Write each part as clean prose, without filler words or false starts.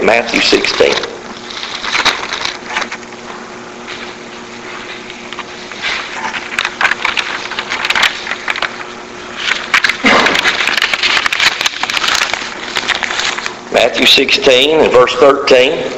at Matthew 16. Matthew 16 and verse 13.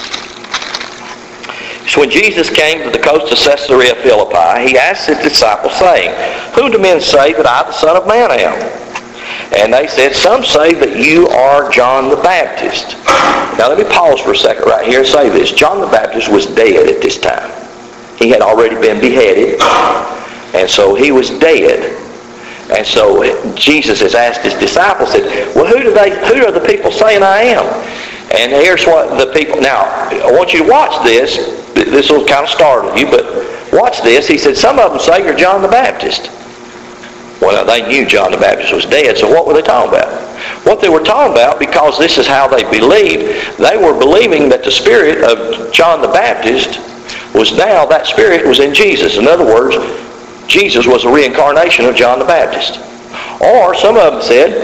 So when Jesus came to the coast of Caesarea Philippi, he asked his disciples, saying, Whom do men say that I, the Son of Man, am? And they said, Some say that you are John the Baptist. Now let me pause for a second right here and say this. John the Baptist was dead at this time. He had already been beheaded, and so he was dead. And so Jesus has asked his disciples, said, Well, who are the people saying I am? And here's what the people... Now, I want you to watch this. This will kind of startle you, but watch this. He said, some of them say you're John the Baptist. Well, they knew John the Baptist was dead, so what were they talking about? What they were talking about, because this is how they believed, they were believing that the spirit of John the Baptist was now, that spirit was in Jesus. In other words, Jesus was a reincarnation of John the Baptist. Or some of them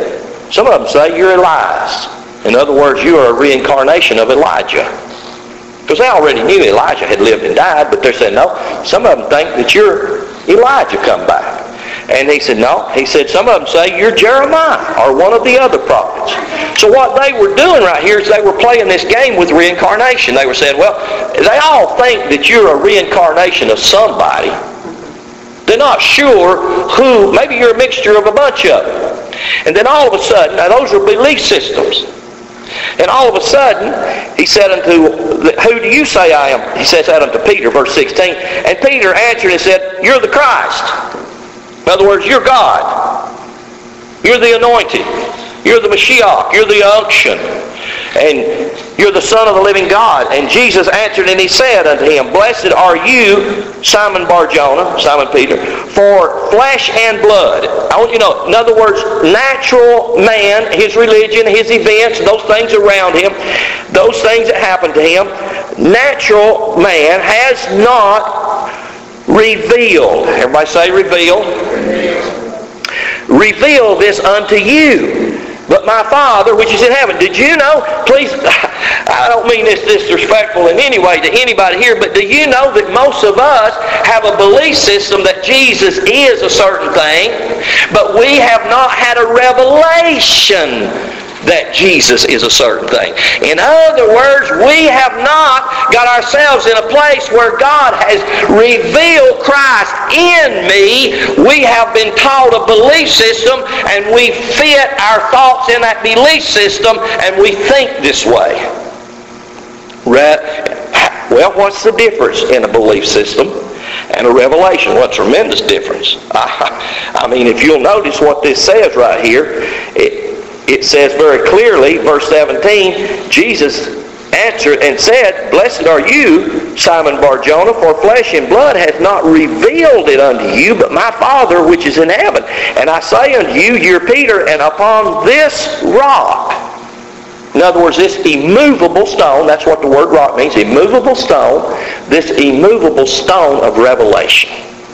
say you're Elias. In other words, you are a reincarnation of Elijah. Because they already knew Elijah had lived and died, but they're saying, no, some of them think that you're Elijah come back. And he said, no. He said, some of them say you're Jeremiah or one of the other prophets. So what they were doing right here is they were playing this game with reincarnation. They were saying, well, they all think that you're a reincarnation of somebody. They're not sure who. Maybe you're a mixture of a bunch of them. And then all of a sudden, now those are belief systems. And all of a sudden, he said unto, Who do you say I am? He says that unto Peter, verse 16. And Peter answered and said, You're the Christ. In other words, you're God. You're the anointed. You're the Mashiach. You're the unction. And you're the Son of the living God. And Jesus answered and he said unto him, Blessed are you, Simon Bar-Jonah, Simon Peter, for flesh and blood. I want you to know, in other words, natural man, his religion, his events, those things around him, those things that happened to him, natural man has not revealed. Everybody say revealed. Reveal this unto you. But my Father, which is in heaven. Did you know? Please, I don't mean this disrespectful in any way to anybody here, but do you know that most of us have a belief system that Jesus is a certain thing, but we have not had a revelation that Jesus is a certain thing. In other words, we have not got ourselves in a place where God has revealed Christ in me. We have been taught a belief system and we fit our thoughts in that belief system and we think this way. Well, what's the difference in a belief system and a revelation? What a tremendous difference. I mean, if you'll notice what this says right here, it says very clearly, verse 17, Jesus answered and said, Blessed are you, Simon Bar-Jonah, for flesh and blood hath not revealed it unto you, but my Father which is in heaven. And I say unto you, you're Peter, and upon this rock, in other words, this immovable stone, that's what the word rock means, immovable stone, this immovable stone of revelation.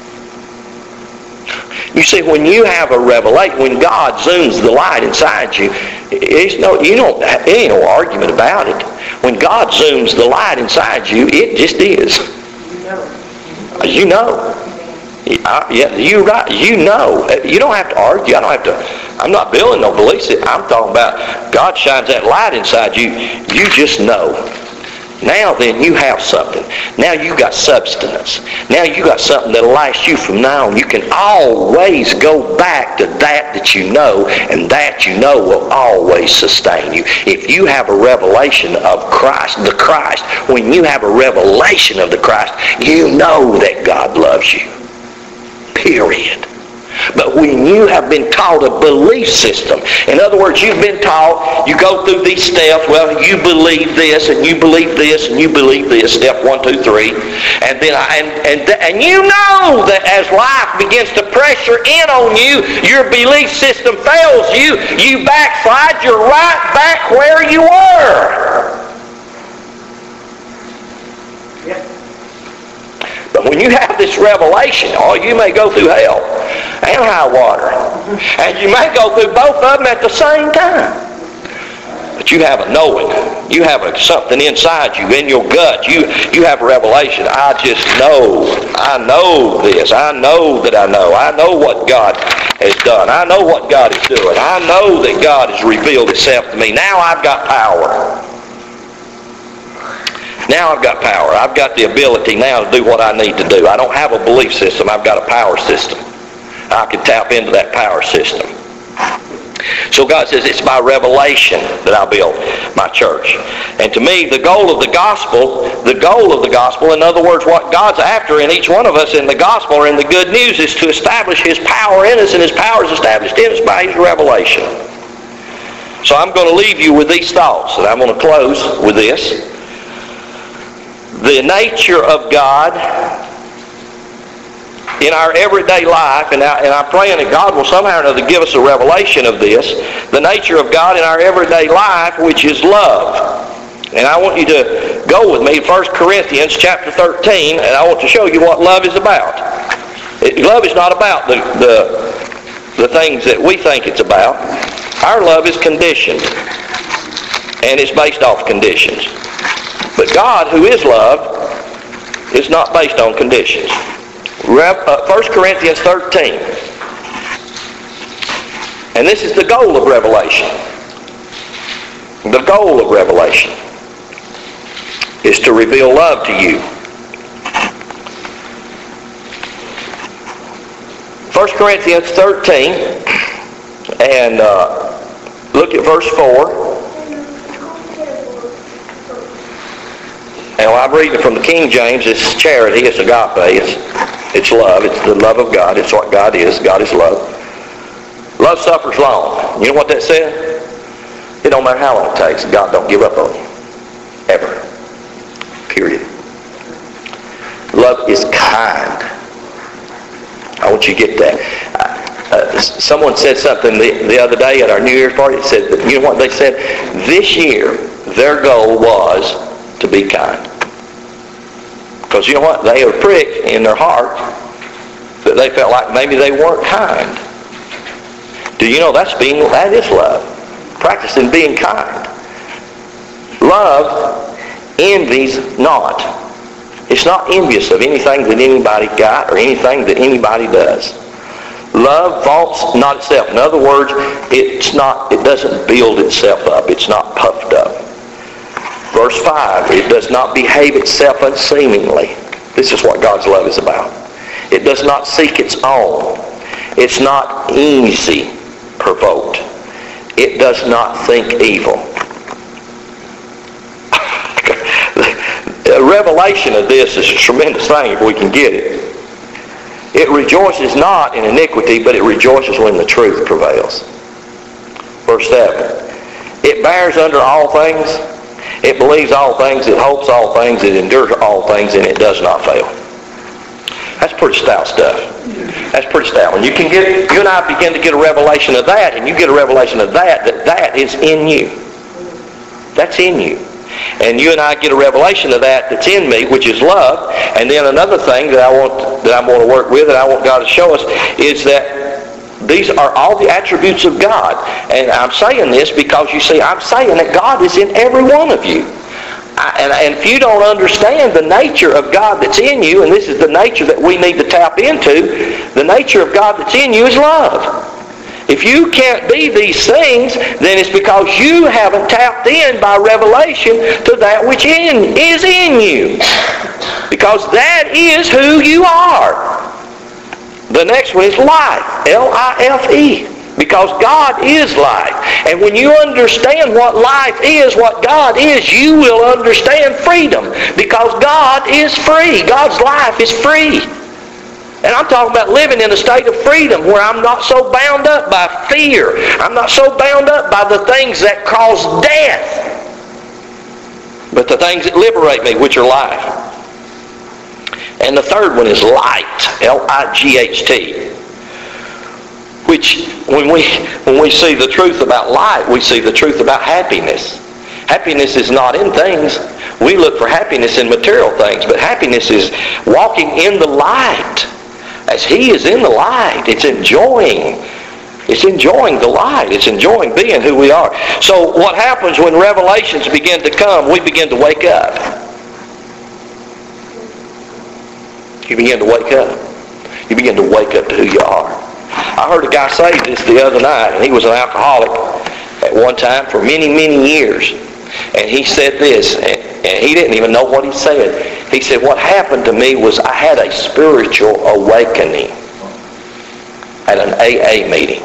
You see, when you have a revelation, when God zooms the light inside you, ain't no argument about it. When God zooms the light inside you, it just is. You know. Yeah, you're right. You know. You don't have to argue. I'm not building no beliefs. I'm talking about God shines that light inside you. You just know. Now then, you have something. Now you got substance. Now you got something that'll last you from now on. You can always go back to that you know, and that you know will always sustain you. If you have a revelation of Christ, the Christ, when you have a revelation of the Christ, you know that God loves you. Period. But when you have been taught a belief system, in other words, you've been taught, you go through these steps, well, you believe this, and you believe this, and you believe this, step 1, 2, 3, and then and you know that as life begins to pressure in on you, your belief system fails you, you backslide, you're right back where you were. But when you have this revelation, you may go through hell and high water. And you may go through both of them at the same time. But you have a knowing You have something inside you, in your gut. You have a revelation. I just know. I know this. I know that I know. I know what God has done. I know what God is doing. I know that God has revealed Himself to me. Now I've got power. Now I've got power. I've got the ability now to do what I need to do. I don't have a belief system. I've got a power system. I can tap into that power system. So God says it's by revelation that I build my church. And to me, the goal of the gospel, in other words, what God's after in each one of us in the gospel or in the good news, is to establish His power in us, and His power is established in us by His revelation. So I'm going to leave you with these thoughts, and I'm going to close with this. The nature of God in our everyday life, and I'm praying that God will somehow or another give us a revelation of this, the nature of God in our everyday life, which is love. And I want you to go with me, 1 Corinthians chapter 13, and I want to show you what love is about. Love is not about the things that we think it's about. Our love is conditioned, and it's based off conditions. But God, who is love, is not based on conditions. 1 Corinthians 13. And this is the goal of revelation. The goal of revelation is to reveal love to you. 1 Corinthians 13, and look at verse 4. And I'm reading from the King James. It's charity, it's agape, it's love, it's the love of God. It's what God is. God is love. Love suffers long. You know what that said? It don't matter how long it takes. God don't give up on you. Ever. Period. Love is kind. I want you to get that. Someone said something the other day at our New Year's party. It said, you know what they said? This year, their goal was to be kind. Because you know what? They had a prick in their heart that they felt like maybe they weren't kind. Do you know that is love? Practicing being kind. Love envies not. It's not envious of anything that anybody got or anything that anybody does. Love vaunts not itself. In other words, it doesn't build itself up. It's not puffed up. Verse 5, it does not behave itself unseemingly. This is what God's love is about. It does not seek its own. It's not easy provoked. It does not think evil. A revelation of this is a tremendous thing if we can get it. It rejoices not in iniquity, but it rejoices when the truth prevails. Verse 7, it bears under all things. It believes all things, it hopes all things, it endures all things, and it does not fail. That's pretty stout stuff. That's pretty stout. When you and I begin to get a revelation of that, and you get a revelation of that is in you. That's in you. And you and I get a revelation of that's in me, which is love. And then another thing that I'm going to work with, and I want God to show us, is that these are all the attributes of God. And I'm saying this because, you see, I'm saying that God is in every one of you. And if you don't understand the nature of God that's in you, and this is the nature that we need to tap into, the nature of God that's in you is love. If you can't be these things, then it's because you haven't tapped in by revelation to that which is in you. Because that is who you are. The next one is life. L-I-F-E. Because God is life. And when you understand what life is, what God is, you will understand freedom. Because God is free. God's life is free. And I'm talking about living in a state of freedom where I'm not so bound up by fear. I'm not so bound up by the things that cause death. But the things that liberate me, which are life. And the third one is light, L-I-G-H-T. Which, when we see the truth about light, we see the truth about happiness. Happiness is not in things. We look for happiness in material things, but happiness is walking in the light. As He is in the light, it's enjoying It's enjoying the light. It's enjoying being who we are. So what happens when revelations begin to come, we begin to wake up. You begin to wake up. You begin to wake up to who you are. I heard a guy say this the other night, and he was an alcoholic at one time for many, many years. And he said this, and he didn't even know what he said. He said, what happened to me was I had a spiritual awakening at an AA meeting.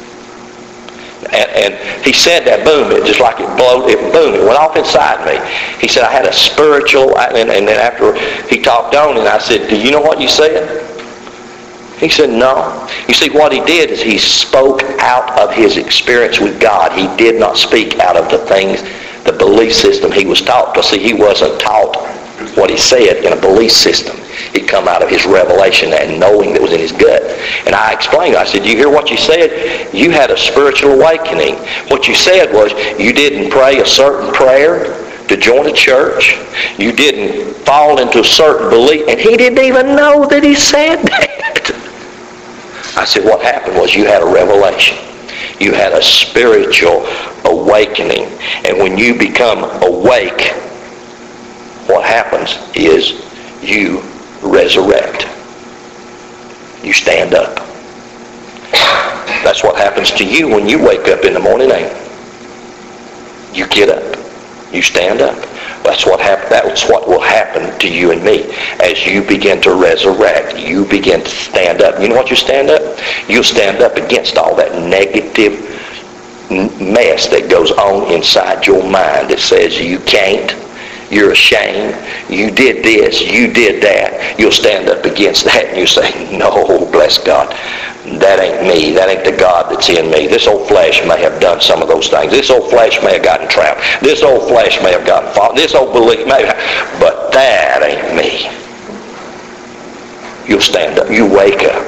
And he said that, boom, it just like it went off inside me. He said, I had a spiritual, and then after he talked on, and I said, do you know what you said? He said, no. You see, what he did is he spoke out of his experience with God. He did not speak out of the things, the belief system he was taught. Because see, he wasn't taught what he said in a belief system. It come out of his revelation and knowing that was in his gut. And I explained, I said, you hear what you said? You had a spiritual awakening. What you said was you didn't pray a certain prayer to join a church. You didn't fall into a certain belief. And he didn't even know that he said that. I said, what happened was you had a revelation. You had a spiritual awakening. And when you become awake, what happens is you resurrect. You stand up. That's what happens to you when you wake up in the morning, ain't it? You get up. You stand up. That's what will happen to you and me as you begin to resurrect. You begin to stand up. You know what you stand up? You'll stand up against all that negative mess that goes on inside your mind that says you can't, you're ashamed, you did this, you did that. You'll stand up against that and you say, no, bless God. That ain't me. That ain't the God that's in me. This old flesh may have done some of those things. This old flesh may have gotten trapped. This old flesh may have gotten fought. This old belief may have, but that ain't me. You'll stand up. You wake up.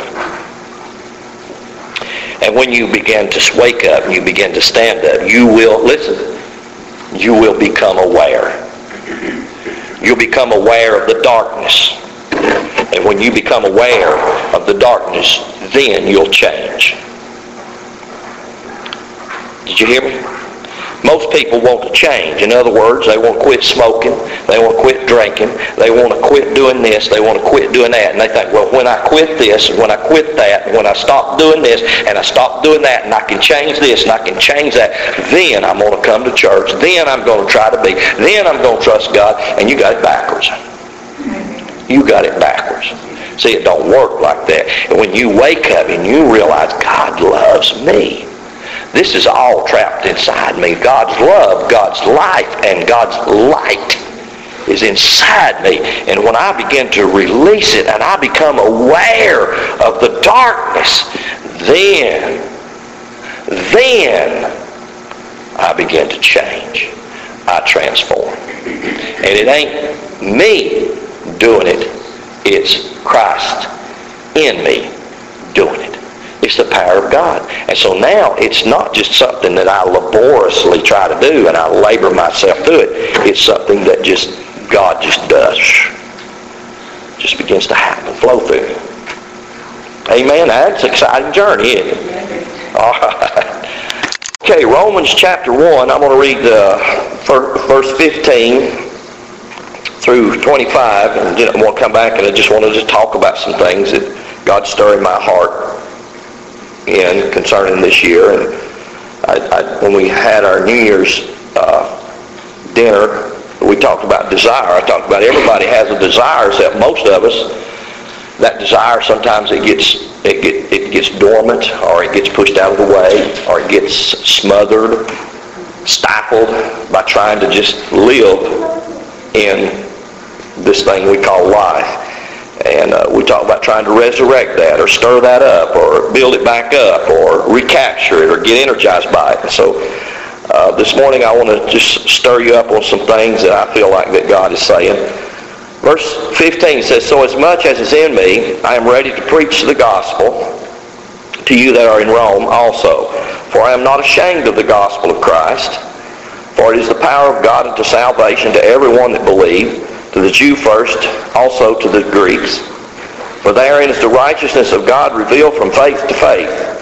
And when you begin to wake up, you begin to stand up, you will, listen, you will become aware. You'll become aware of the darkness. And when you become aware of the darkness, then you'll change. Did you hear me? Most people want to change. In other words, they want to quit smoking. They want to quit drinking. They want to quit doing this. They want to quit doing that. And they think, well, when I quit this, when I quit that, when I stop doing this, and I stop doing that, and I can change this, and I can change that, then I'm going to come to church. Then I'm going to try to be. Then I'm going to trust God. And you got it backwards. You got it backwards. See, it don't work like that. And when you wake up and you realize God loves me, this is all trapped inside me. God's love, God's life, and God's light is inside me. And when I begin to release it and I become aware of the darkness, then I begin to change. I transform. And it ain't me doing it. It's Christ in me doing it. It's the power of God. And so now it's not just something that I laboriously try to do and I labor myself through it. It's something that God just does. Just begins to happen, flow through. Amen. That's an exciting journey, isn't it? All right. Okay, Romans chapter 1. I'm going to read verse 15 through 25, and then I'm going to come back and I just wanted to talk about some things that God's stirring my heart in concerning this year. And when we had our New Year's dinner, we talked about desire. I talked about everybody has a desire, except most of us. That desire, sometimes it gets dormant, or it gets pushed out of the way, or it gets smothered, stifled by trying to just live in this thing we call life. And we talk about trying to resurrect that, or stir that up, or build it back up, or recapture it, or get energized by it. And so this morning I want to just stir you up on some things that I feel like that God is saying. Verse 15 says, so as much as is in me, I am ready to preach the gospel to you that are in Rome also. For I am not ashamed of the gospel of Christ, for it is the power of God unto salvation to everyone that believes, to the Jew first, also to the Greeks. For therein is the righteousness of God revealed from faith to faith.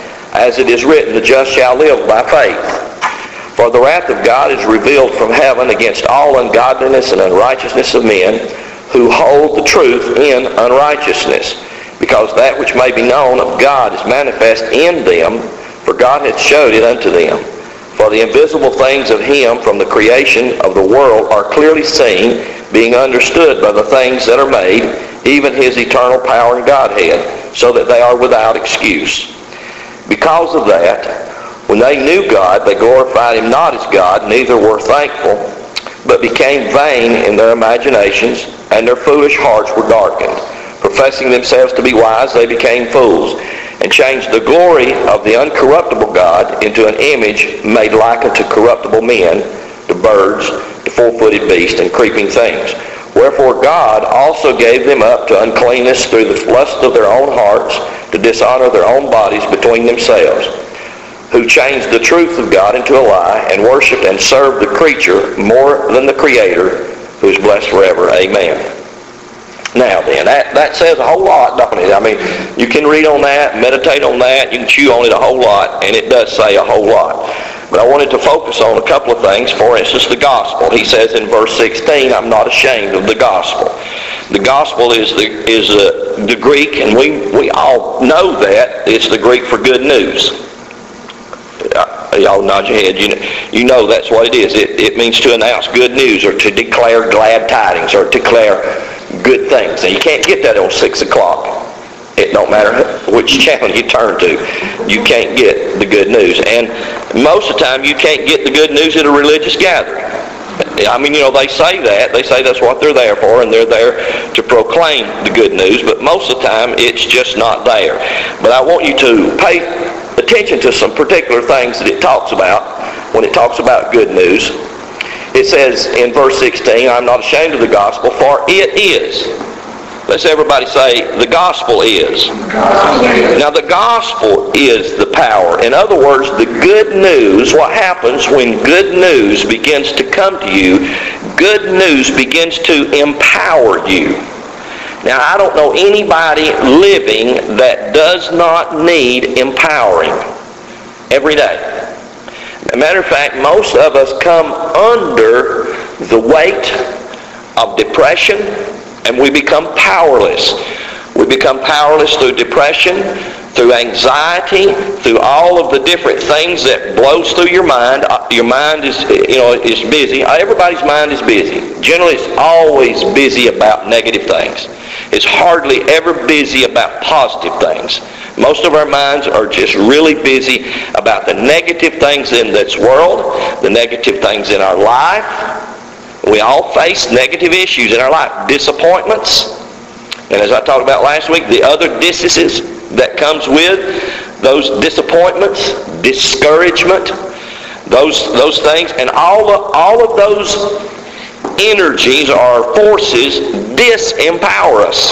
as it is written, the just shall live by faith. For the wrath of God is revealed from heaven against all ungodliness and unrighteousness of men who hold the truth in unrighteousness, because that which may be known of God is manifest in them, for God hath showed it unto them. For the invisible things of him from the creation of the world are clearly seen, being understood by the things that are made, even his eternal power and Godhead, so that they are without excuse. Because of that, when they knew God, they glorified him not as God, neither were thankful, but became vain in their imaginations, and their foolish hearts were darkened. Professing themselves to be wise, they became fools, and changed the glory of the uncorruptible God into an image made like unto corruptible men, to birds, to four-footed beasts, and creeping things. Wherefore God also gave them up to uncleanness through the lust of their own hearts, to dishonor their own bodies between themselves, who changed the truth of God into a lie, and worshipped and served the creature more than the Creator, who is blessed forever. Amen. Now then, that says a whole lot, doesn't it? I mean, you can read on that, meditate on that, you can chew on it a whole lot, and it does say a whole lot. But I wanted to focus on a couple of things. For instance, the gospel. He says in verse 16, I'm not ashamed of the gospel. The gospel is the Greek, and we all know that. It's the Greek for good news. Y'all nod your head. You know that's what it is. It means to announce good news, or to declare glad tidings, or declare good things. Now, you can't get that on 6 o'clock. It don't matter which channel you turn to. You can't get the good news. And most of the time, you can't get the good news at a religious gathering. I mean, they say that. They say that's what they're there for, and they're there to proclaim the good news. But most of the time, it's just not there. But I want you to pay attention to some particular things that it talks about when it talks about good news. It says in verse 16, I'm not ashamed of the gospel, for it is. Let's everybody say, the gospel is. Now the gospel is the power. In other words, the good news, what happens when good news begins to come to you, good news begins to empower you. Now, I don't know anybody living that does not need empowering every day. As a matter of fact, most of us come under the weight of depression, and we become powerless. We become powerless through depression, through anxiety, through all of the different things that blows through your mind. Your mind is busy. Everybody's mind is busy. Generally, it's always busy about negative things. It's hardly ever busy about positive things. Most of our minds are just really busy about the negative things in this world, the negative things in our life. We all face negative issues in our life. Disappointments. And as I talked about last week, the other diseases that comes with those disappointments, discouragement, those things, and all of those energies or forces disempower us,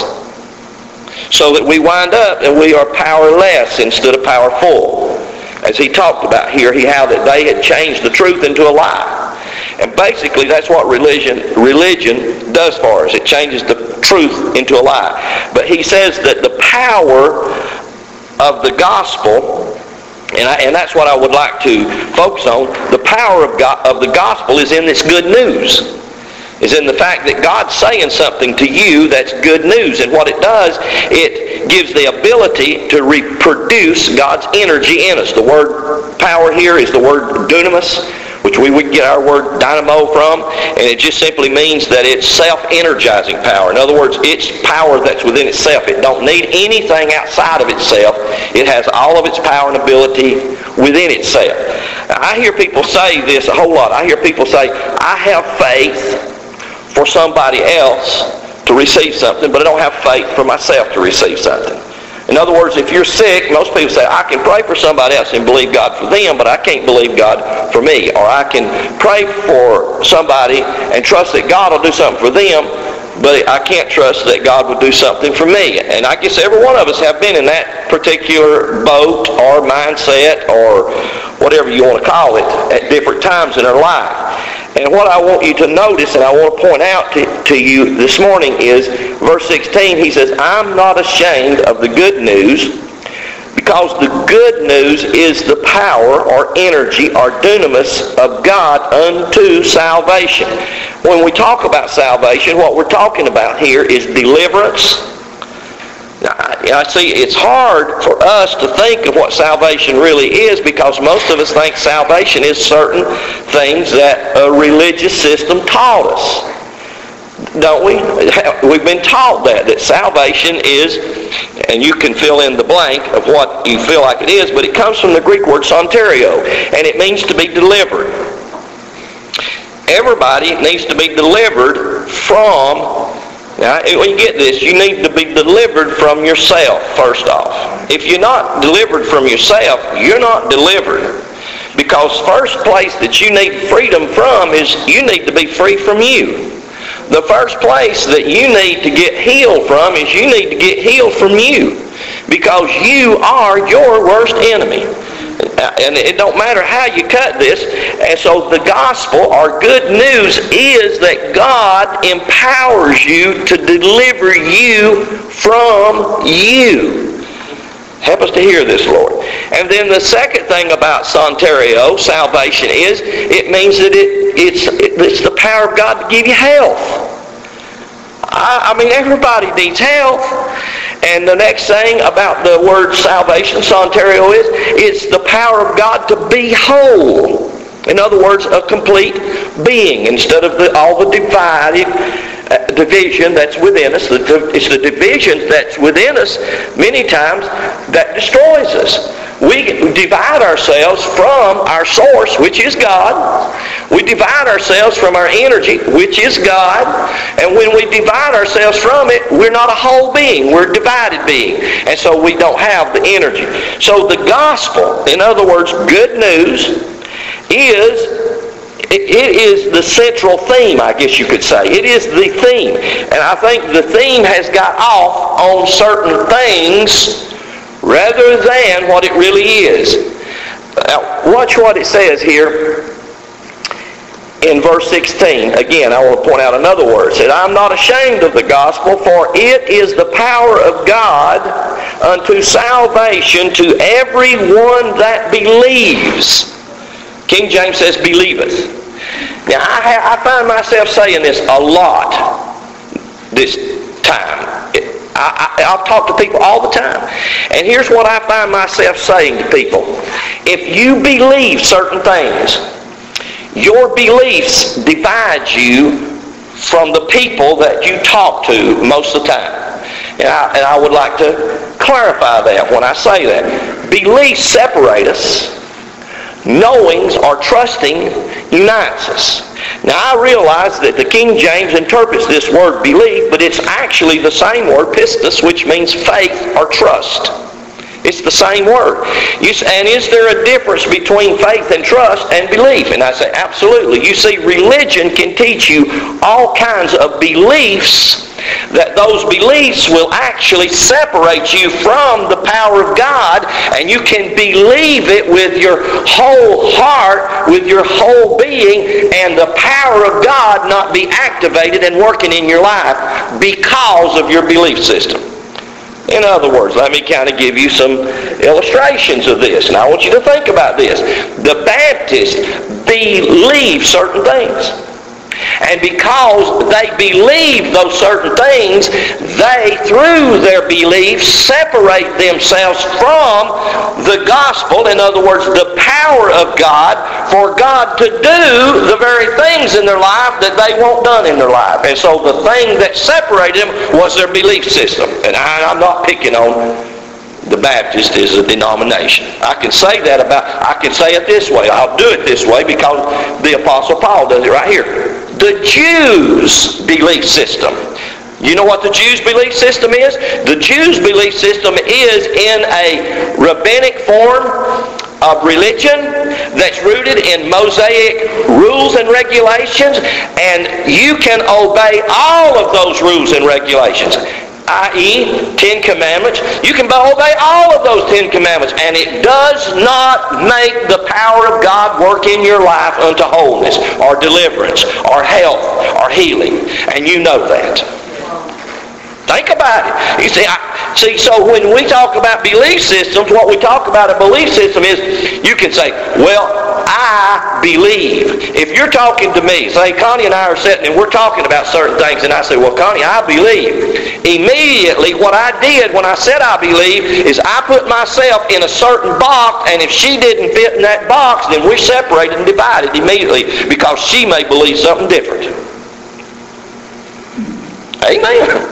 so that we wind up and we are powerless instead of powerful. As he talked about here, how that they had changed the truth into a lie. And basically that's what religion does for us. It changes the truth into a lie. But he says that the power of the gospel, and that's what I would like to focus on, the power of the gospel is in this good news. Is in the fact that God's saying something to you that's good news. And what it does, it gives the ability to reproduce God's energy in us. The word power here is the word dunamis, which we would get our word dynamo from, and it just simply means that it's self-energizing power. In other words, it's power that's within itself. It don't need anything outside of itself. It has all of its power and ability within itself. Now, I hear people say this a whole lot. I hear people say, I have faith for somebody else to receive something, but I don't have faith for myself to receive something. In other words, if you're sick, most people say, I can pray for somebody else and believe God for them, but I can't believe God for me. Or I can pray for somebody and trust that God will do something for them, but I can't trust that God will do something for me. And I guess every one of us have been in that particular boat or mindset or whatever you want to call it at different times in our life. And what I want you to notice, and I want to point out to you this morning, is verse 16. He says, I'm not ashamed of the good news, because Because the good news is the power or energy or dunamis of God unto salvation. When we talk about salvation, what we're talking about here is deliverance. Now, see, it's hard for us to think of what salvation really is because most of us think salvation is certain things that a religious system taught us. Don't we? We've been taught that salvation is, and you can fill in the blank of what you feel like it is, but it comes from the Greek word soterio, and it means to be delivered. Everybody needs to be delivered from. Now, when you get this, you need to be delivered from yourself, first off. If you're not delivered from yourself, you're not delivered. Because first place that you need freedom from is you need to be free from you. The first place that you need to get healed from is you need to get healed from you. Because you are your worst enemy. And it don't matter how you cut this. And so the gospel or good news is that God empowers you to deliver you from you. Help us to hear this, Lord. And then the second thing about soterio, salvation, is it means that it's the power of God to give you health. I mean, everybody needs health. And the next thing about the word salvation, soterio, is it's the power of God to be whole. In other words, a complete being instead of all the division that's within us. It's the division that's within us many times that destroys us. We divide ourselves from our source, which is God. We divide ourselves from our energy, which is God. And when we divide ourselves from it, we're not a whole being. We're a divided being. And so we don't have the energy. So the gospel, in other words, good news, it is the central theme, I guess you could say. It is the theme. And I think the theme has got off on certain things rather than what it really is. Now, watch what it says here in verse 16. Again, I want to point out another word. It said, I'm not ashamed of the gospel, for it is the power of God unto salvation to everyone that believes. King James says, believeth. Now, I find myself saying this a lot this time. I'll talk to people all the time. And here's what I find myself saying to people. If you believe certain things, your beliefs divide you from the people that you talk to most of the time. And I would like to clarify that when I say that. Beliefs separate us. Knowings or trusting unites us. Now I realize that the King James interprets this word belief, but it's actually the same word, pistis, which means faith or trust. It's the same word. And is there a difference between faith and trust and belief? And I say, absolutely. You see, religion can teach you all kinds of beliefs, that those beliefs will actually separate you from the power of God, and you can believe it with your whole heart, with your whole being, and the power of God not be activated and working in your life because of your belief system. In other words, let me kind of give you some illustrations of this. And I want you to think about this. The Baptists believe certain things. And because they believe those certain things, they, through their beliefs, separate themselves from the gospel. In other words, the power of God, for God to do the very things in their life that they want done in their life. And so the thing that separated them was their belief system. And I'm not picking on the Baptist is a denomination. I can say it this way. I'll do it this way because the Apostle Paul does it right here. The Jews' belief system. You know what the Jews' belief system is? The Jews' belief system is in a rabbinic form of religion that's rooted in Mosaic rules and regulations, and you can obey all of those rules and regulations. i.e., 10 Commandments. You can obey all of those 10 Commandments, and it does not make the power of God work in your life unto wholeness, or deliverance, or health, or healing. And you know that. Think about it. You see, so when we talk about belief systems, what we talk about a belief system is, you can say, well, I believe. If you're talking to me, say Connie and I are sitting and we're talking about certain things, and I say, well, Connie, I believe. Immediately, what I did when I said I believe is I put myself in a certain box, and if she didn't fit in that box, then we're separated and divided immediately because she may believe something different. Amen.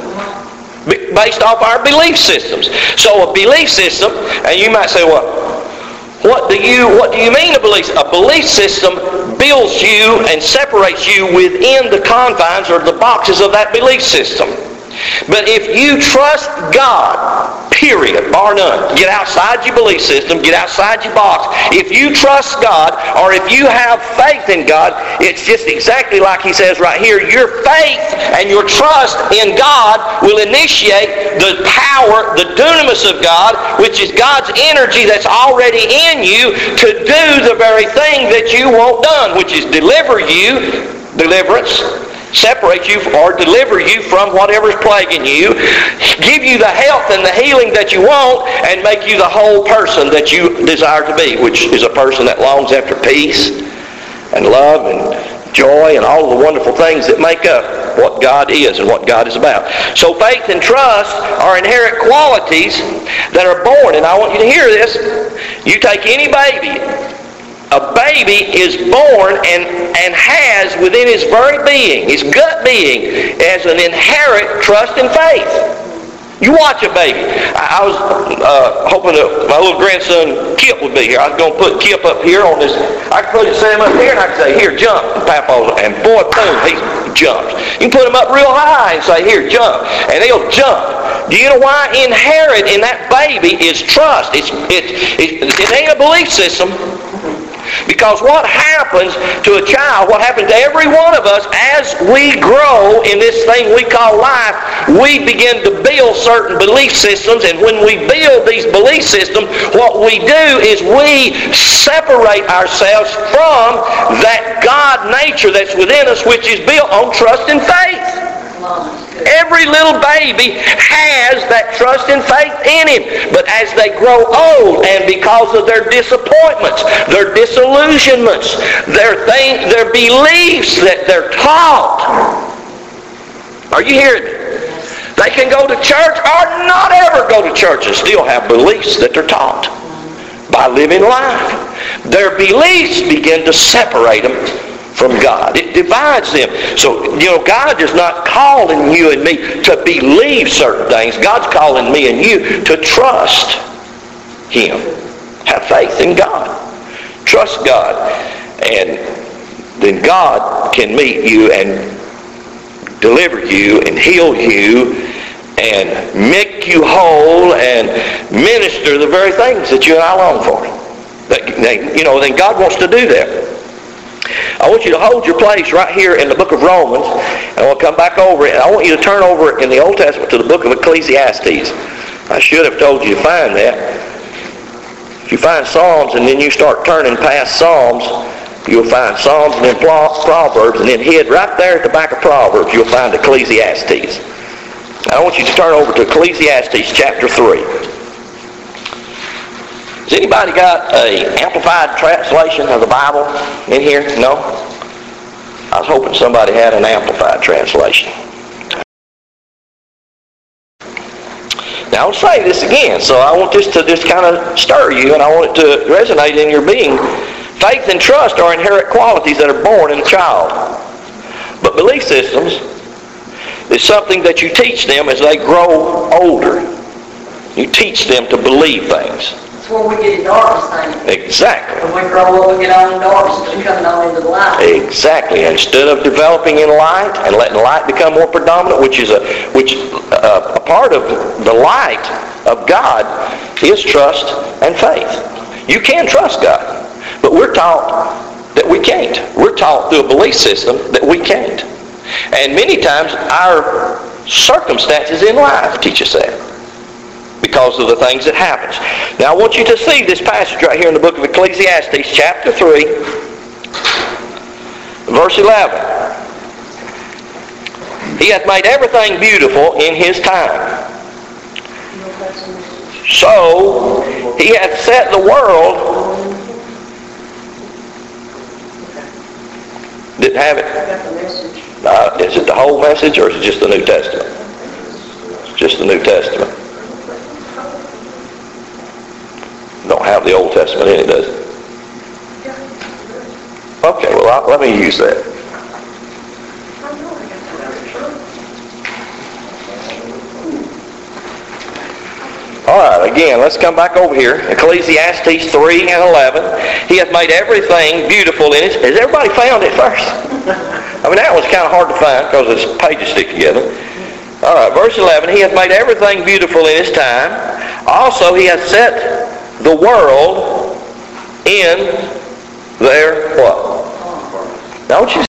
Based off our belief systems. So a belief system, and you might say, well, what do you mean a belief system? A belief system builds you and separates you within the confines or the boxes of that belief system. But if you trust God, period, bar none, get outside your belief system, get outside your box. If you trust God, or if you have faith in God, it's just exactly like he says right here, your faith and your trust in God will initiate the power, the dunamis of God, which is God's energy that's already in you to do the very thing that you want done, which is deliverance, separate you or deliver you from whatever's plaguing you, give you the health and the healing that you want, and make you the whole person that you desire to be, which is a person that longs after peace and love and joy and all of the wonderful things that make up what God is and what God is about. So faith and trust are inherent qualities that are born. And I want you to hear this. You take any baby. A baby is born and has within his very being, his gut being, as an inherent trust and faith. You watch a baby. I was hoping that my little grandson Kip would be here. I was going to put Kip up here on this. I could set him up here and I could say, here, jump. And boy, boom, he jumps. You can put him up real high and say, here, jump. And he'll jump. Do you know why? Inherent in that baby is trust. It ain't a belief system. Because what happens to a child, what happens to every one of us as we grow in this thing we call life, we begin to build certain belief systems, and when we build these belief systems, what we do is we separate ourselves from that God nature that's within us, which is built on trust and faith. Every little baby has that trust and faith in him. But as they grow old, and because of their disappointments, their disillusionments, their beliefs that they're taught. Are you hearing me? They can go to church or not ever go to church and still have beliefs that they're taught by living life. Their beliefs begin to separate them from God. It divides them. So, God is not calling you and me to believe certain things. God's calling me and you to trust Him. Have faith in God. Trust God. And then God can meet you and deliver you and heal you and make you whole and minister the very things that you and I long for. Then God wants to do that. I want you to hold your place right here in the book of Romans, and we'll come back over it. And I want you to turn over in the Old Testament to the book of Ecclesiastes. I should have told you to find that. If you find Psalms and then you start turning past Psalms, you'll find Psalms and then Proverbs, and then hid right there at the back of Proverbs, you'll find Ecclesiastes. I want you to turn over to Ecclesiastes chapter 3. Has anybody got an amplified translation of the Bible in here? No? I was hoping somebody had an amplified translation. Now I'll say this again, so I want this to just kind of stir you, and I want it to resonate in your being. Faith and trust are inherent qualities that are born in a child. But belief systems is something that you teach them as they grow older. You teach them to believe things. Where we get darkness things. Exactly. When we grow up, we get on in darkness and coming on into the light. Exactly. Instead of developing in light and letting light become more predominant, which a part of the light of God is trust and faith. You can trust God, but we're taught that we can't. We're taught through a belief system that we can't. And many times our circumstances in life teach us that, because of the things that happens. Now I want you to see this passage right here in the book of Ecclesiastes, chapter 3, verse 11. He hath made everything beautiful in His time. So, He hath set the world... Didn't have it? Is it the whole message, or is it just the New Testament? It's just the New Testament. Don't have the Old Testament in it, does it? Okay, well, let me use that. All right, again, let's come back over here. Ecclesiastes 3 and 11. He hath made everything beautiful in it. Has everybody found it first? I mean, that was kind of hard to find because its pages stick together. All right, verse 11. He hath made everything beautiful in His time. Also, He hath set the world in their what? Don't you?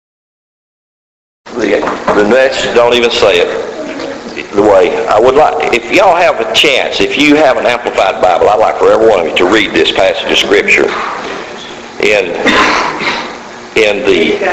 The next, don't even say it the way I would like. If y'all have a chance, if you have an Amplified Bible, I'd like for every one of you to read this passage of Scripture in the...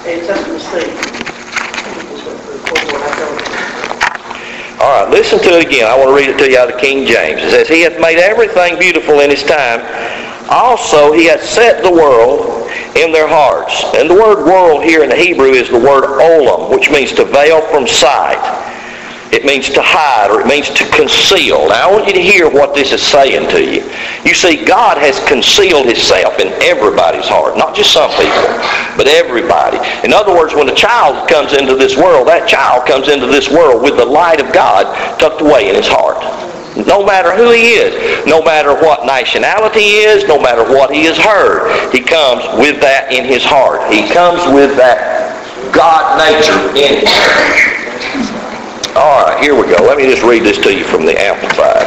All right, listen to it again. I want to read it to you out of King James. It says, He hath made everything beautiful in His time. Also, He hath set the world in their hearts. And the word world here in the Hebrew is the word olam, which means to veil from sight. It means to hide, or it means to conceal. Now, I want you to hear what this is saying to you. You see, God has concealed Himself in everybody's heart. Not just some people, but everybody. In other words, when a child comes into this world, that child comes into this world with the light of God tucked away in his heart. No matter who he is, no matter what nationality he is, no matter what he has heard, he comes with that in his heart. He comes with that God nature in him. All right, here we go. Let me just read this to you from the Amplified.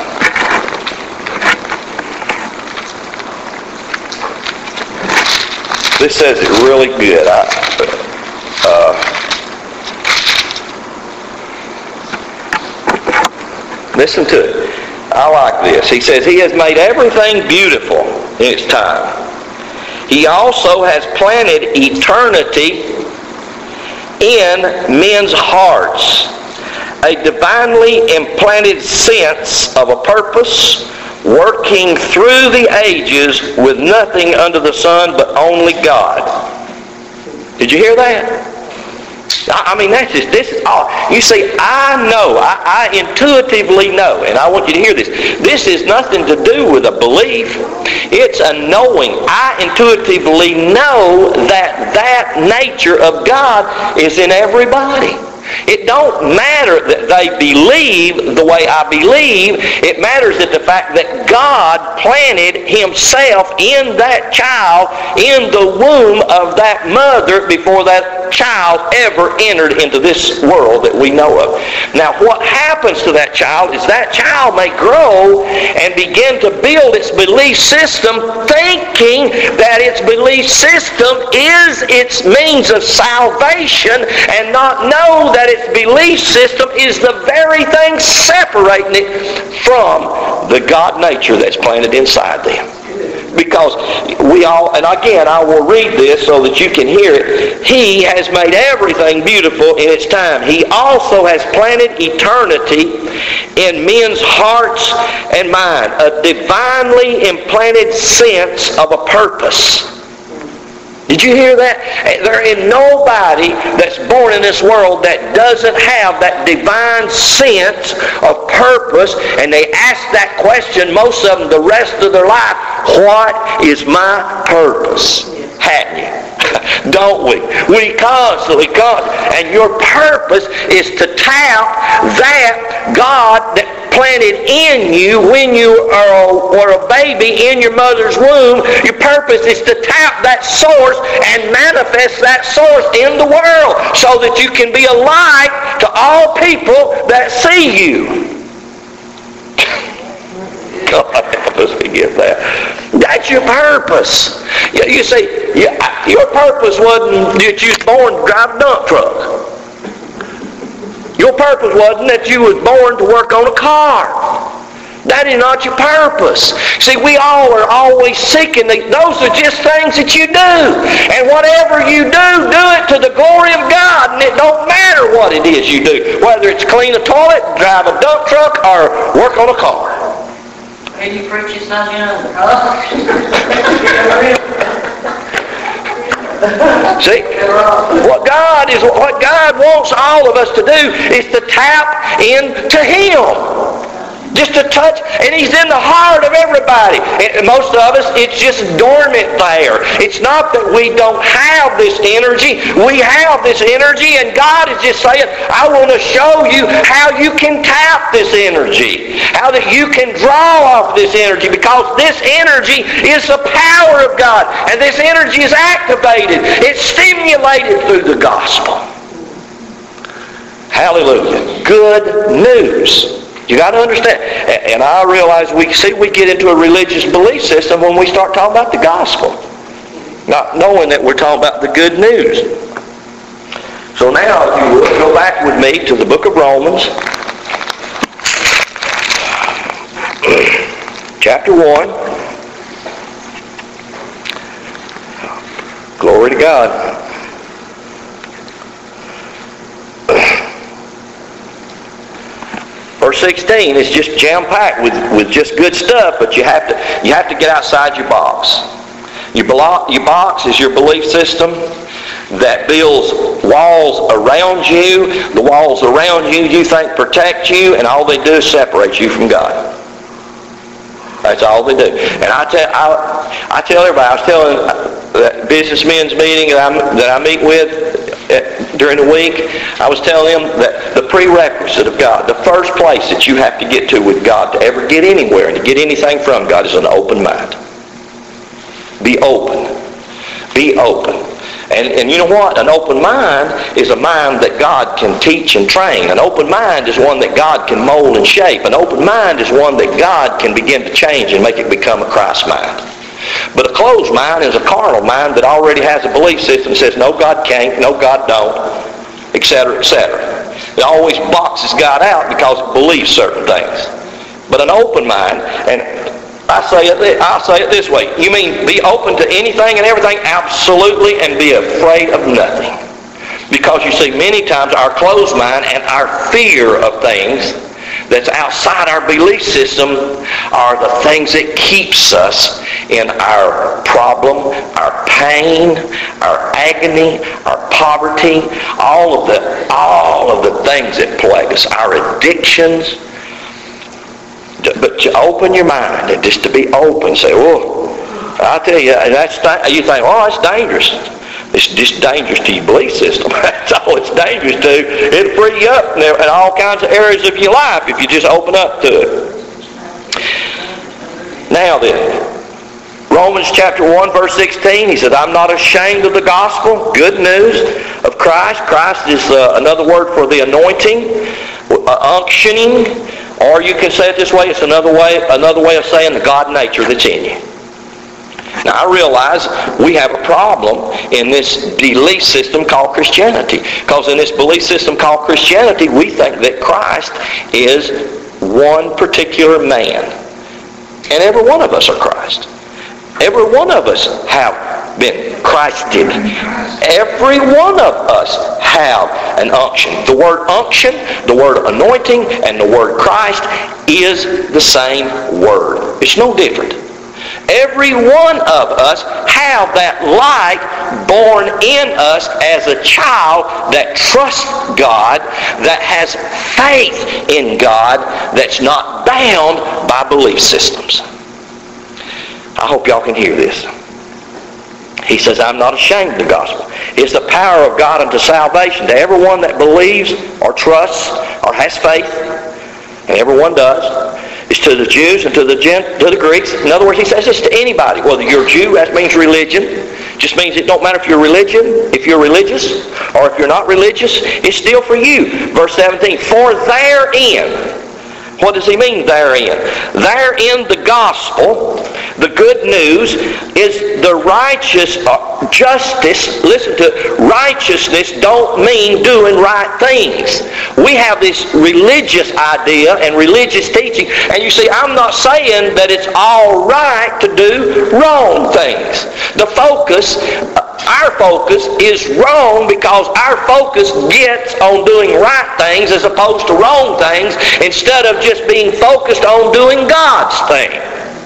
This says it really good. Listen to it. I like this. He says, He has made everything beautiful in its time. He also has planted eternity in men's hearts. A divinely implanted sense of a purpose working through the ages with nothing under the sun but only God. Did you hear that? I mean, this is all. You see, I know, I intuitively know, and I want you to hear this. This is nothing to do with a belief. It's a knowing. I intuitively know that nature of God is in everybody. It don't matter that they believe the way I believe. It matters that the fact that God planted Himself in that child in the womb of that mother before that child ever entered into this world that we know of. Now, what happens to that child is that child may grow and begin to build its belief system thinking that its belief system is its means of salvation and not know that its belief system is the very thing separating it from the God nature that's planted inside them. Because we all, and again, I will read this so that you can hear it. He has made everything beautiful in its time. He also has planted eternity in men's hearts and mind. A divinely implanted sense of a purpose. Did you hear that? There is nobody that's born in this world that doesn't have that divine sense of purpose, and they ask that question, most of them, the rest of their life. What is my purpose? Hadn't you? Don't we? We constantly come, and your purpose is to tap that God that planted in you when you were a baby in your mother's womb. Your purpose is to tap that source and manifest that source in the world so that you can be a light to all people that see you. God help us to get that. That's your purpose. You see, your purpose wasn't that you was born to drive a dump truck. Your purpose wasn't that you was born to work on a car. That is not your purpose. See, we all are always seeking. Those are just things that you do. And whatever you do it to the glory of God. And it don't matter what it is you do. Whether it's clean a toilet, drive a dump truck, or work on a car. And you preach it's not young. See, what God wants all of us to do is to tap into Him. Just to touch, and He's in the heart of everybody. And most of us, it's just dormant there. It's not that we don't have this energy. We have this energy, and God is just saying, I want to show you how you can tap this energy. How that you can draw off this energy, because this energy is the power of God. And this energy is activated. It's stimulated through the gospel. Hallelujah. Good news. You got to understand. And I realize we get into a religious belief system when we start talking about the gospel, not knowing that we're talking about the good news. So now, if you will, go back with me to the book of Romans, chapter 1. Glory to God. Verse 16 is just jam-packed with just good stuff, but you have to get outside your box. Your box is your belief system that builds walls around you. The walls around you think protect you, and all they do is separate you from God. That's all they do. And I tell everybody, I was telling that businessmen's meeting that I meet with during the week, I was telling them that the prerequisite of God, the first place that you have to get to with God to ever get anywhere and to get anything from God is an open mind. Be open. Be open. And you know what? An open mind is a mind that God can teach and train. An open mind is one that God can mold and shape. An open mind is one that God can begin to change and make it become a Christ mind. But a closed mind is a carnal mind that already has a belief system that says, no, God can't, no, God don't, etc., etc. It always boxes God out because it believes certain things. But an open mind, and I'll say it this way. You mean be open to anything and everything? Absolutely, and be afraid of nothing. Because you see, many times our closed mind and our fear of things that's outside our belief system are the things that keeps us in our problem, our pain, our agony, our poverty, all of the things that plague us, our addictions. But to open your mind and just to be open, say, oh, I'll tell you, you think, oh, that's dangerous. It's just dangerous to your belief system. That's all it's dangerous to. It'll free you up in all kinds of areas of your life if you just open up to it. Now then, Romans chapter 1, verse 16, he says, I'm not ashamed of the gospel, good news of Christ. Christ is another word for the anointing, unctioning, or you can say it this way, it's another way of saying the God nature that's in you. Now I realize we have a problem in this belief system called Christianity. Because in this belief system called Christianity, we think that Christ is one particular man. And every one of us are Christ. Every one of us have been Christed. Every one of us have an unction. The word unction, the word anointing, and the word Christ is the same word. It's no different. Every one of us have that light born in us as a child that trusts God, that has faith in God, that's not bound by belief systems. I hope y'all can hear this. He says, I'm not ashamed of the gospel. It's the power of God unto salvation to everyone that believes or trusts or has faith, and everyone does. It's to the Jews and to the Greeks. In other words, he says it's to anybody. Whether you're a Jew, that means religion. Just means it don't matter if you're if you're religious, or if you're not religious, it's still for you. Verse 17, for therein, what does he mean therein? Therein the gospel, The good news is the righteous justice. Listen to it. Righteousness don't mean doing right things. We have this religious idea and religious teaching. And you see, I'm not saying that it's all right to do wrong things. Our focus is wrong because our focus gets on doing right things as opposed to wrong things instead of just being focused on doing God's thing.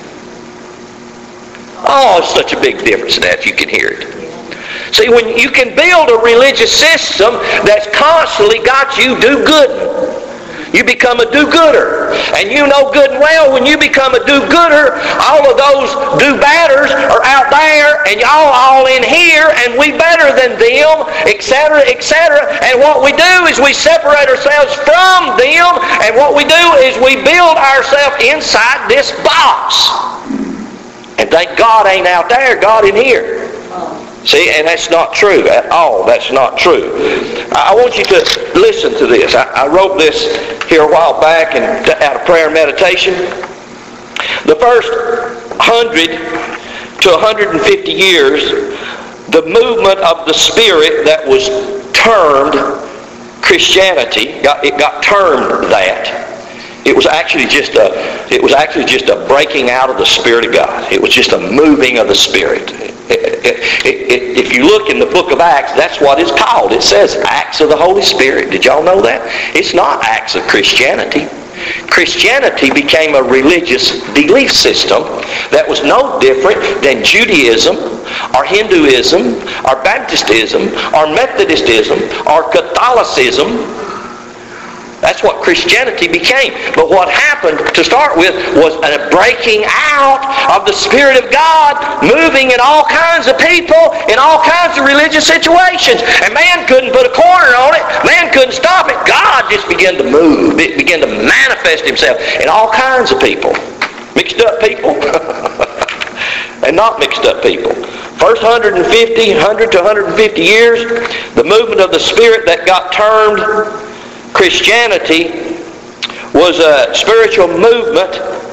Oh, it's such a big difference in that if you can hear it. See, when you can build a religious system that's constantly got you do good, you become a do-gooder. And you know good and well when you become a do-gooder, all of those do-badders are out there and y'all all in here and we better than them, etc., etc. And what we do is we separate ourselves from them, and what we do is we build ourselves inside this box. And thank God ain't out there, God in here. See, and that's not true at all. That's not true. I want you to listen to this. I wrote this here a while back and out of prayer and meditation. The first 100 to 150 years, the movement of the Spirit that was termed Christianity, it got termed that. It was actually just a breaking out of the Spirit of God. It was just a moving of the Spirit. If you look in the book of Acts, that's what it's called. It says Acts of the Holy Spirit. Did y'all know that? It's not Acts of Christianity. Christianity became a religious belief system that was no different than Judaism or Hinduism or Baptistism or Methodistism or Catholicism. That's what Christianity became. But what happened to start with was a breaking out of the Spirit of God, moving in all kinds of people, in all kinds of religious situations. And man couldn't put a corner on it. Man couldn't stop it. God just began to move. It began to manifest Himself in all kinds of people. Mixed up people and not mixed up people. First 100 to 150 years, the movement of the Spirit that got termed Christianity was a spiritual movement.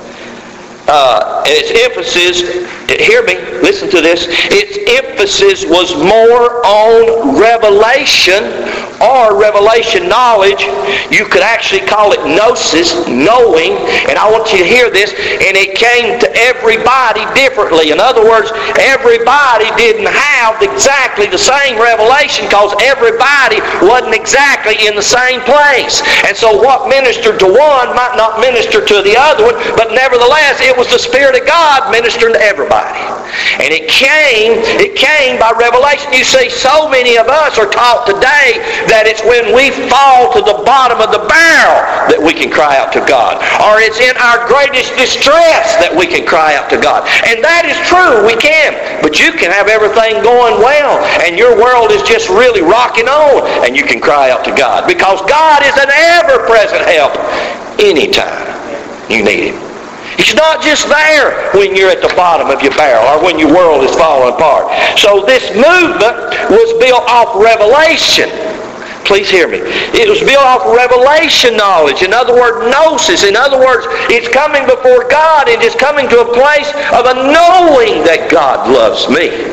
Its emphasis, hear me, listen to this, its emphasis was more on revelation or revelation knowledge. You could actually call it gnosis, knowing, and I want you to hear this, and it came to everybody differently. In other words, everybody didn't have exactly the same revelation because everybody wasn't exactly in the same place. And so what ministered to one might not minister to the other one, but nevertheless, it was the Spirit of God ministering to everybody. And it came by revelation. You see, so many of us are taught today that it's when we fall to the bottom of the barrel that we can cry out to God. Or it's in our greatest distress that we can cry out to God. And that is true, we can. But you can have everything going well and your world is just really rocking on and you can cry out to God. Because God is an ever-present help anytime you need Him. He's not just there when you're at the bottom of your barrel or when your world is falling apart. So this movement was built off revelation. Please hear me. It was built off revelation knowledge. In other words, gnosis. In other words, it's coming before God and it's coming to a place of a knowing that God loves me.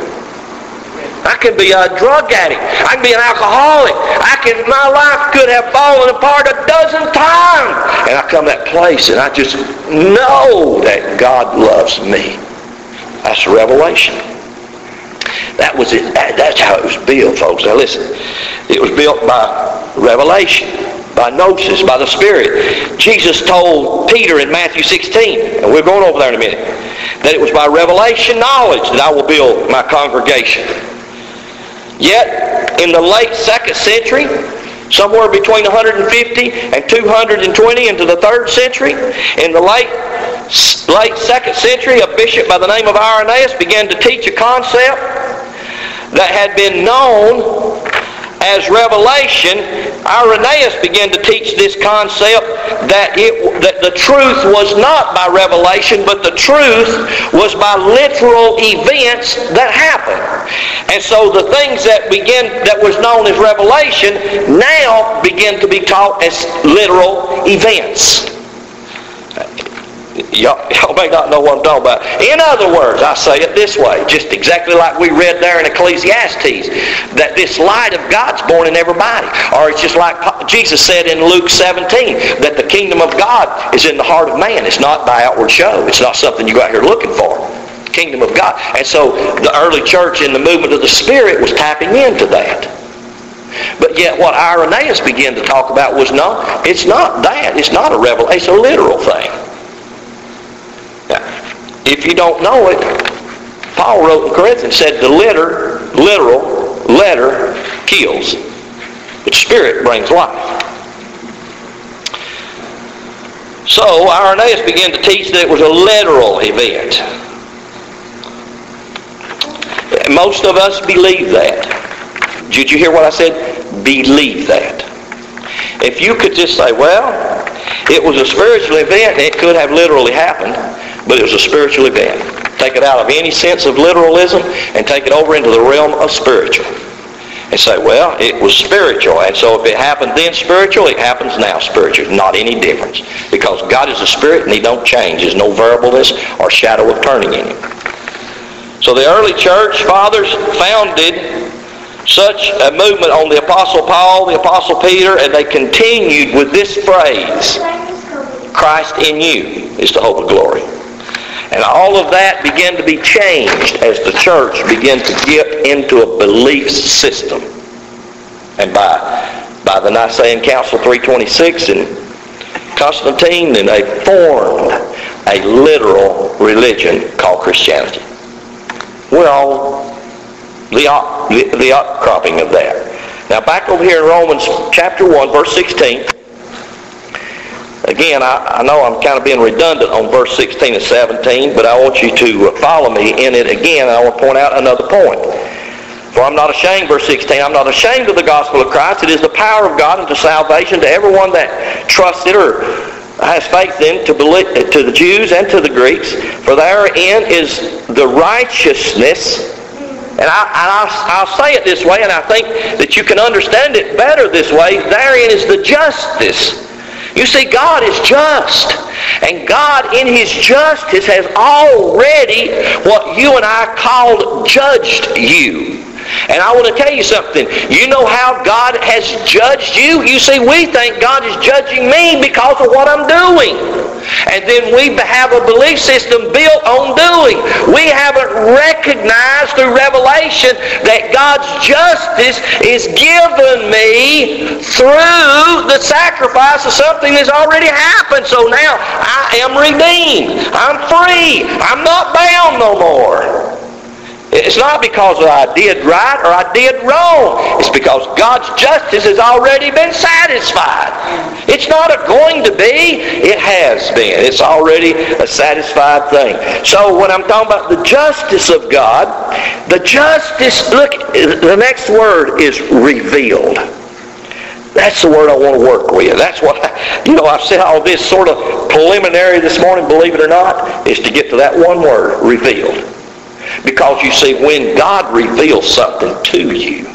I can be a drug addict. I can be an alcoholic. My life could have fallen apart a dozen times. And I come to that place and I just know that God loves me. That's revelation. That was it. That's how it was built, folks. Now listen. It was built by revelation, by gnosis, by the Spirit. Jesus told Peter in Matthew 16, and we're going over there in a minute, that it was by revelation knowledge that I will build my congregation. Yet, in the late 2nd century, somewhere between 150 and 220 into the 3rd century, in the late 2nd century, a bishop by the name of Irenaeus began to teach a concept that had been known as revelation. Irenaeus began to teach this concept that the truth was not by revelation, but the truth was by literal events that happened. And so the things that was known as revelation now begin to be taught as literal events. Y'all may not know what I'm talking about. In other words, I say it this way, just exactly like we read there in Ecclesiastes, that this light of God's born in everybody. Or it's just like Jesus said in Luke 17, that the kingdom of God is in the heart of man. It's not by outward show. It's not something you go out here looking for. Kingdom of God. And so the early church in the movement of the Spirit was tapping into that. But yet what Irenaeus began to talk about was, no, it's not that. It's not a revelation. It's a literal thing. Now, if you don't know it, Paul wrote in Corinthians, said the literal letter kills, but spirit brings life. So Irenaeus began to teach that it was a literal event. Most of us believe that. Did you hear what I said? Believe that. If you could just say, well, it was a spiritual event and it could have literally happened, but it was a spiritual event. Take it out of any sense of literalism and take it over into the realm of spiritual. And say, well, it was spiritual, and so if it happened then spiritual, it happens now spiritual. Not any difference. Because God is a spirit and He don't change. There's no variableness or shadow of turning in Him. So the early church fathers founded such a movement on the Apostle Paul, the Apostle Peter, and they continued with this phrase, Christ in you is the hope of glory. And all of that began to be changed as the church began to get into a belief system. And by the Nicene Council 326 and Constantine, then they formed a literal religion called Christianity. We're all the outcropping of that. Now back over here in Romans chapter 1, verse 16. Again, I know I'm kind of being redundant on verse 16 and 17, but I want you to follow me in it again, and I want to point out another point. For I'm not ashamed, verse 16, I'm not ashamed of the gospel of Christ. It is the power of God unto salvation to everyone that trusts it or has faith in, to the Jews and to the Greeks. For therein is the righteousness. And I'll say it this way, and I think that you can understand it better this way. Therein is the justice. You see, God is just. And God in His justice has already, what you and I called, judged you. And I want to tell you something. You know how God has judged you? You see, we think God is judging me because of what I'm doing. And then we have a belief system built on doing. We haven't recognized through revelation that God's justice is given me through the sacrifice of something that's already happened. So now I am redeemed. I'm free. I'm not bound no more. It's not because I did right or I did wrong. It's because God's justice has already been satisfied. It's not going to be. It has been. It's already a satisfied thing. So when I'm talking about the justice of God, the justice, look, the next word is revealed. That's the word I want to work with. That's what, I've said all this sort of preliminary this morning, believe it or not, is to get to that one word, revealed. Because you see, when God reveals something to you,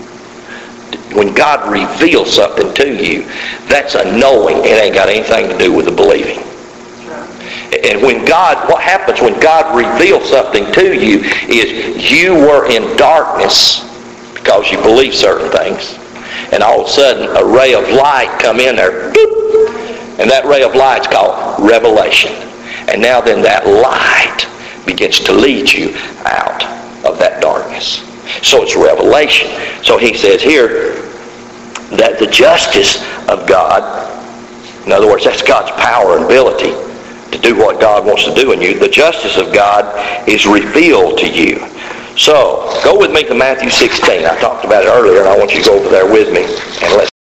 that's a knowing. It ain't got anything to do with the believing. And what happens when God reveals something to you is you were in darkness because you believe certain things. And all of a sudden, a ray of light come in there. Boop, and that ray of light's called revelation. And now then that light begins to lead you out of that darkness. So it's revelation. So he says here that the justice of God, in other words, that's God's power and ability to do what God wants to do in you. The justice of God is revealed to you. So, go with me to Matthew 16. I talked about it earlier, and I want you to go over there with me and let's